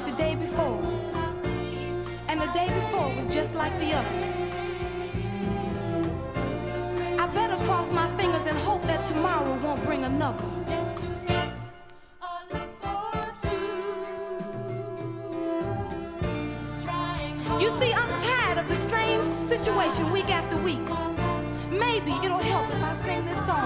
like the day before, and the day before was just like the others. I better cross my fingers and hope that tomorrow won't bring another. You see, I'm tired of the same situation week after week. Maybe it'll help if I sing this song